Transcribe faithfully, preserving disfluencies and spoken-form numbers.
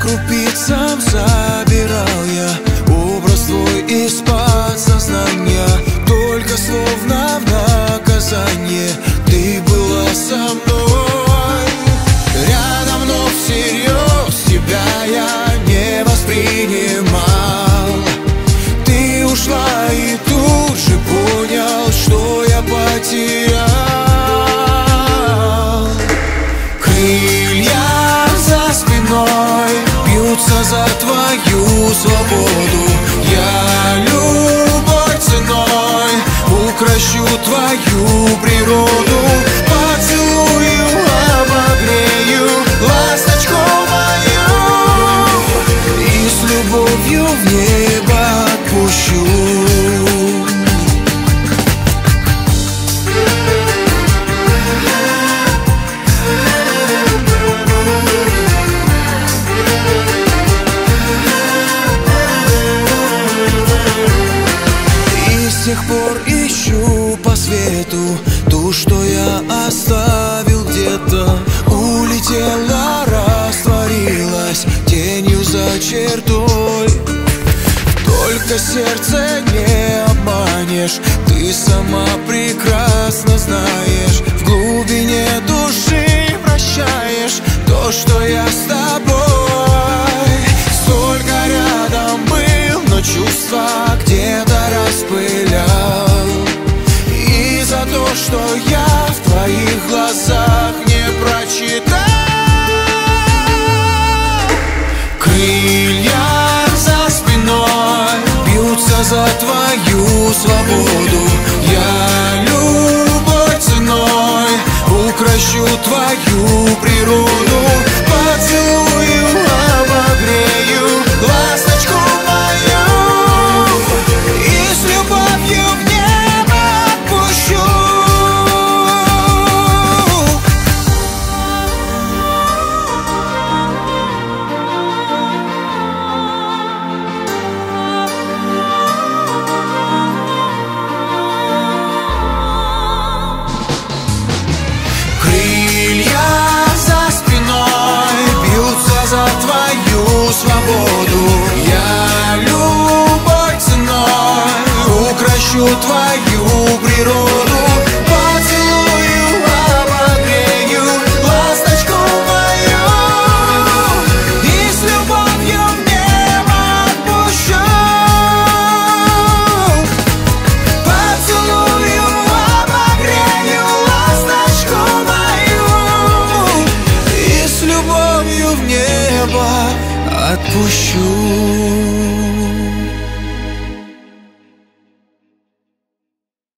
крупицам собирал я образ твой из подсознания. Только словно в наказание ты была со мной рядом, но всерьез тебя я не воспринимал. Ты ушла и тут же понял, что я потерял. Крылья за спиной бьются за твою свободу. Я любой ценой укращу твою природу. Поцелую, обогрею ласточку мою и с любовью в небо отпущу. С тех пор ищу по свету ту, что я оставил где-то. Улетела, растворилась тенью за чертой. Только сердце не обманешь, ты сама прекрасно знаешь. В глубине души прощаешь то, что я с тобой. Столько рядом был, но чувства где-то распылял. И за то, что я в твоих глазах не прочитал. Крылья за спиной бьются за твою свободу. Я любой ценой укращу твою природу. Поцелую, обогрею ласточку мою и с любовью в небо отпущу. Крылья за спиной бьются за твою свободу. Я любой ценой укращу твою природу. Поцелую, обогрею ласточку мою и с любовью в небо отпущу. Поцелую, обогрею ласточку мою и с любовью в небо отпущу.